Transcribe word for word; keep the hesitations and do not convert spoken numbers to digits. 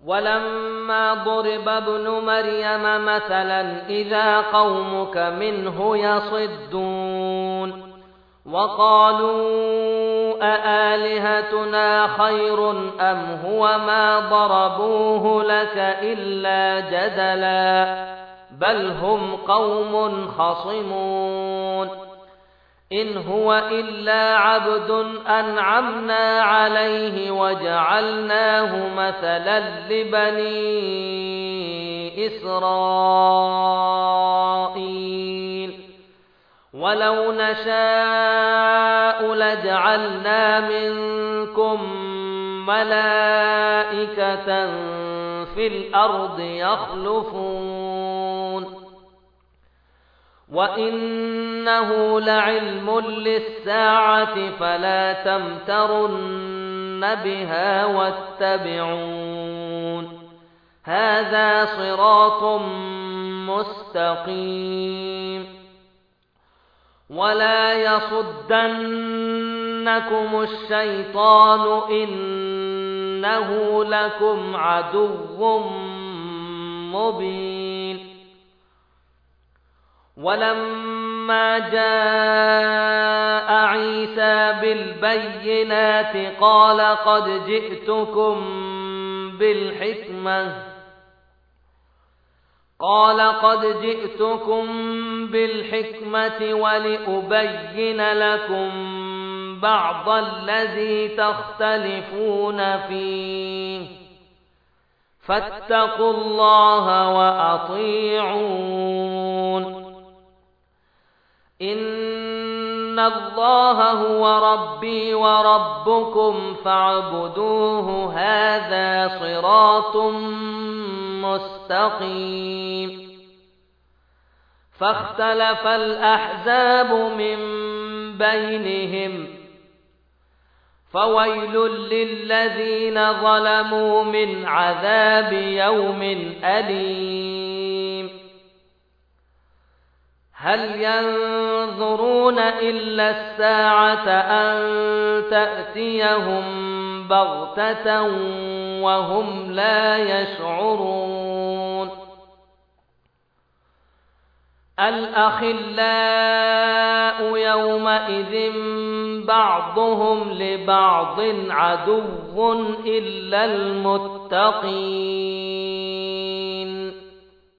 ولما ضرب ابن مريم مثلا إذا قومك منه يصدون وقالوا أآلهتنا خير أم هو ما ضربوه لك إلا جدلا بل هم قوم خصمون إن هو إلا عبد أنعمنا عليه وجعلناه مثلا لبني إسرائيل ولو نشاء لجعلنا منكم ملائكة في الأرض يخلفون وإنه لعلم للساعة فلا تمترن بها واتبعون هذا صراط مستقيم ولا يصدنكم الشيطان إنه لكم عدو مبين ولما جاء عيسى بالبينات قال قد جئتكم بالحكمة قال قد جئتكم بالحكمة ولأبين لكم بعض الذي تختلفون فيه فاتقوا الله وأطيعون إن الله هو ربي وربكم فاعبدوه هذا صراط مستقيم فاختلف الأحزاب من بينهم فويل للذين ظلموا من عذاب يوم أليم هل ينظرون إلا الساعة أن تأتيهم بغتة وهم لا يشعرون الأخلاء يومئذ بعضهم لبعض عدو إلا المتقين